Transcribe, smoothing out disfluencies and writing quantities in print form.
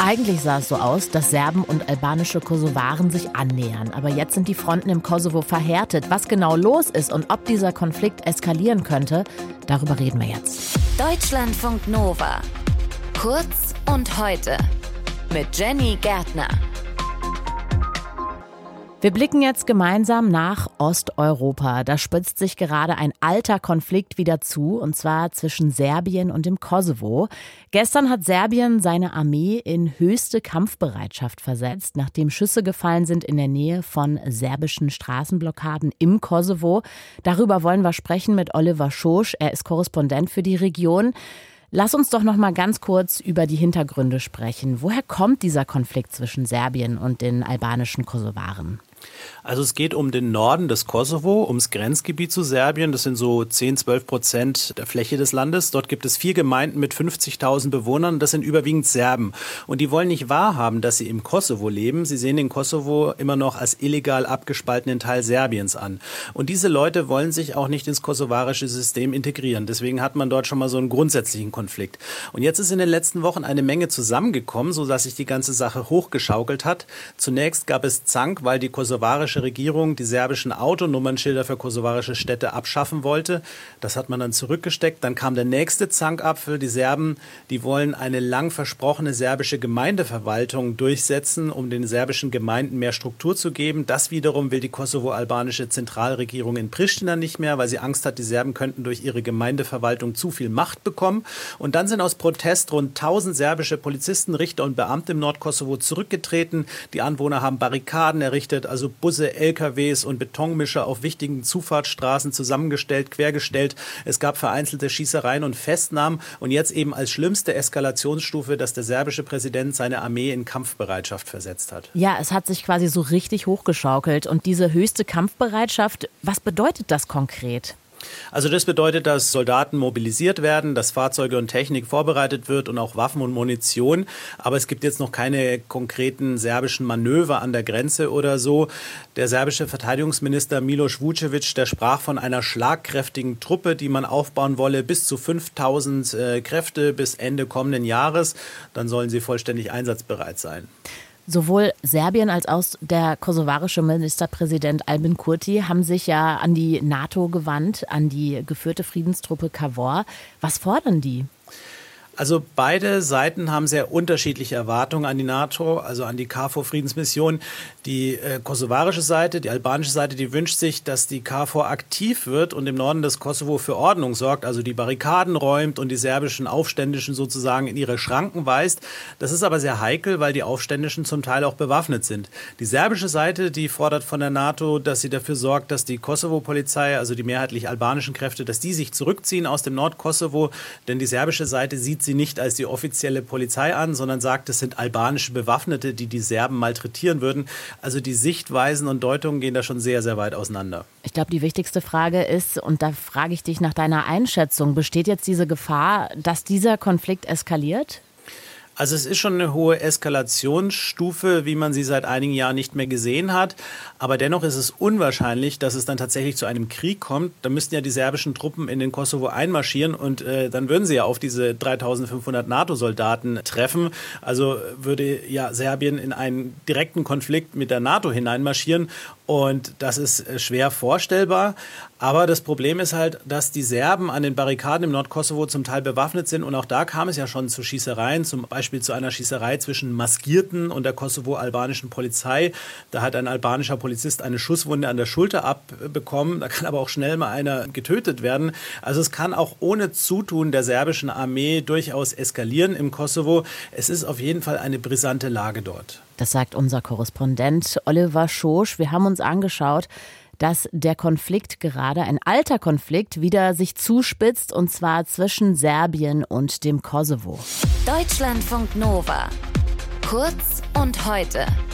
Eigentlich sah es so aus, dass Serben und albanische Kosovaren sich annähern. Aber jetzt sind die Fronten im Kosovo verhärtet. Was genau los ist und ob dieser Konflikt eskalieren könnte, darüber reden wir jetzt. Deutschlandfunk Nova. Kurz und heute. Mit Jenny Gärtner. Wir blicken jetzt gemeinsam nach Osteuropa. Da spitzt sich gerade ein alter Konflikt wieder zu, und zwar zwischen Serbien und dem Kosovo. Gestern hat Serbien seine Armee in höchste Kampfbereitschaft versetzt, nachdem Schüsse gefallen sind in der Nähe von serbischen Straßenblockaden im Kosovo. Darüber wollen wir sprechen mit Oliver Schosch. Er ist Korrespondent für die Region. Lass uns doch noch mal ganz kurz über die Hintergründe sprechen. Woher kommt dieser Konflikt zwischen Serbien und den albanischen Kosovaren? Also es geht um den Norden des Kosovo, ums Grenzgebiet zu Serbien. Das sind so 10-12% der Fläche des Landes. Dort gibt es 4 Gemeinden mit 50.000 Bewohnern. Das sind überwiegend Serben. Und die wollen nicht wahrhaben, dass sie im Kosovo leben. Sie sehen den Kosovo immer noch als illegal abgespaltenen Teil Serbiens an. Und diese Leute wollen sich auch nicht ins kosovarische System integrieren. Deswegen hat man dort schon mal so einen grundsätzlichen Konflikt. Und jetzt ist in den letzten Wochen eine Menge zusammengekommen, sodass sich die ganze Sache hochgeschaukelt hat. Zunächst gab es Zank, weil die kosovarische Regierung die serbischen Autonummernschilder für kosovarische Städte abschaffen wollte. Das hat man dann zurückgesteckt. Dann kam der nächste Zankapfel. Die Serben, die wollen eine lang versprochene serbische Gemeindeverwaltung durchsetzen, um den serbischen Gemeinden mehr Struktur zu geben. Das wiederum will die kosovo-albanische Zentralregierung in Pristina nicht mehr, weil sie Angst hat, die Serben könnten durch ihre Gemeindeverwaltung zu viel Macht bekommen. Und dann sind aus Protest rund 1000 serbische Polizisten, Richter und Beamte im Nordkosovo zurückgetreten. Die Anwohner haben Barrikaden errichtet, also Busse, LKWs und Betonmischer auf wichtigen Zufahrtsstraßen zusammengestellt, quergestellt. Es gab vereinzelte Schießereien und Festnahmen. Und jetzt eben als schlimmste Eskalationsstufe, dass der serbische Präsident seine Armee in Kampfbereitschaft versetzt hat. Ja, es hat sich quasi so richtig hochgeschaukelt. Und diese höchste Kampfbereitschaft, was bedeutet das konkret? Also das bedeutet, dass Soldaten mobilisiert werden, dass Fahrzeuge und Technik vorbereitet wird und auch Waffen und Munition. Aber es gibt jetzt noch keine konkreten serbischen Manöver an der Grenze oder so. Der serbische Verteidigungsminister Miloš Vučević, der sprach von einer schlagkräftigen Truppe, die man aufbauen wolle, bis zu 5000 Kräfte bis Ende kommenden Jahres. Dann sollen sie vollständig einsatzbereit sein. Sowohl Serbien als auch der kosovarische Ministerpräsident Albin Kurti haben sich ja an die NATO gewandt, an die geführte Friedenstruppe KFOR. Was fordern die? Also beide Seiten haben sehr unterschiedliche Erwartungen an die NATO, also an die KFOR-Friedensmission. Die kosovarische Seite, die albanische Seite, die wünscht sich, dass die KFOR aktiv wird und im Norden des Kosovo für Ordnung sorgt, also die Barrikaden räumt und die serbischen Aufständischen sozusagen in ihre Schranken weist. Das ist aber sehr heikel, weil die Aufständischen zum Teil auch bewaffnet sind. Die serbische Seite, die fordert von der NATO, dass sie dafür sorgt, dass die Kosovo-Polizei, also die mehrheitlich albanischen Kräfte, dass die sich zurückziehen aus dem Nordkosovo, denn die serbische Seite sieht sie nicht als die offizielle Polizei an, sondern sagt, es sind albanische Bewaffnete, die die Serben malträtieren würden. Also die Sichtweisen und Deutungen gehen da schon sehr, sehr weit auseinander. Ich glaube, die wichtigste Frage ist, und da frage ich dich nach deiner Einschätzung, besteht jetzt diese Gefahr, dass dieser Konflikt eskaliert? Also es ist schon eine hohe Eskalationsstufe, wie man sie seit einigen Jahren nicht mehr gesehen hat. Aber dennoch ist es unwahrscheinlich, dass es dann tatsächlich zu einem Krieg kommt. Da müssten ja die serbischen Truppen in den Kosovo einmarschieren und dann würden sie ja auf diese 3500 NATO-Soldaten treffen. Also würde ja Serbien in einen direkten Konflikt mit der NATO hineinmarschieren. Und das ist schwer vorstellbar. Aber das Problem ist halt, dass die Serben an den Barrikaden im Nordkosovo zum Teil bewaffnet sind. Und auch da kam es ja schon zu Schießereien, zum Beispiel zu einer Schießerei zwischen Maskierten und der kosovo-albanischen Polizei. Da hat ein albanischer Polizist eine Schusswunde an der Schulter abbekommen. Da kann aber auch schnell mal einer getötet werden. Also es kann auch ohne Zutun der serbischen Armee durchaus eskalieren im Kosovo. Es ist auf jeden Fall eine brisante Lage dort. Das sagt unser Korrespondent Oliver Schosch. Wir haben uns angeschaut, dass der Konflikt gerade, ein alter Konflikt, wieder sich zuspitzt, und zwar zwischen Serbien und dem Kosovo. Deutschlandfunk Nova. Kurz und heute.